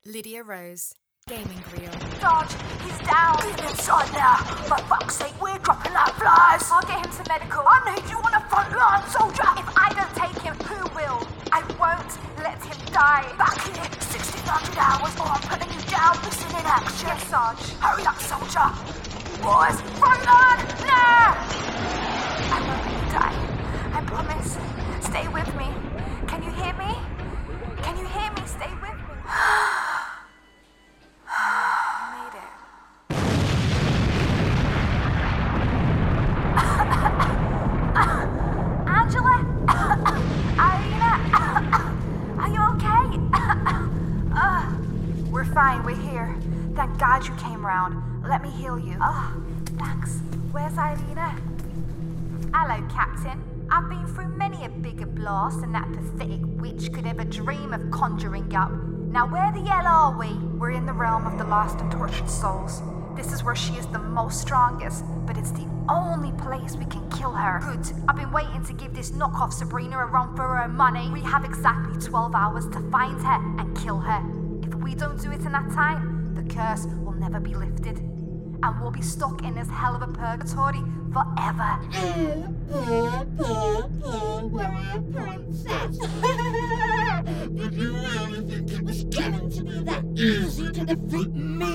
Lydia Rose, Gaming Reel. Dodge, he's down. Get inside now. For fuck's sake, we're dropping like flies. I'll get him to medical. I need you on the front line, soldier. If I don't take him, who will? I won't let him die. Back here, 1600 hours, or I'm putting you down, missing in action. Yes, Sarge. Hurry up, soldier. Boys, front line, now. I won't let you die. I promise. Stay with me. Can you hear me? Can you hear me? Stay with me. I made it. Angela? Irina? Are you okay? We're fine, we're here. Thank God you came round. Let me heal you. Thanks. Where's Irina? Hello, Captain. I've been through many a bigger blast than that pathetic witch could ever dream of conjuring up. Now where the hell are we? We're in the realm of the lost and tortured souls. This is where she is the most strongest, but it's the only place we can kill her. Good. I've been waiting to give this knockoff Sabrina a run for her money. We have exactly 12 hours to find her and kill her. If we don't do it in that time, the curse will never be lifted. And we'll be stuck in this hell of a purgatory forever. Poor warrior princess. Did you really think it was going to be that easy to defeat me?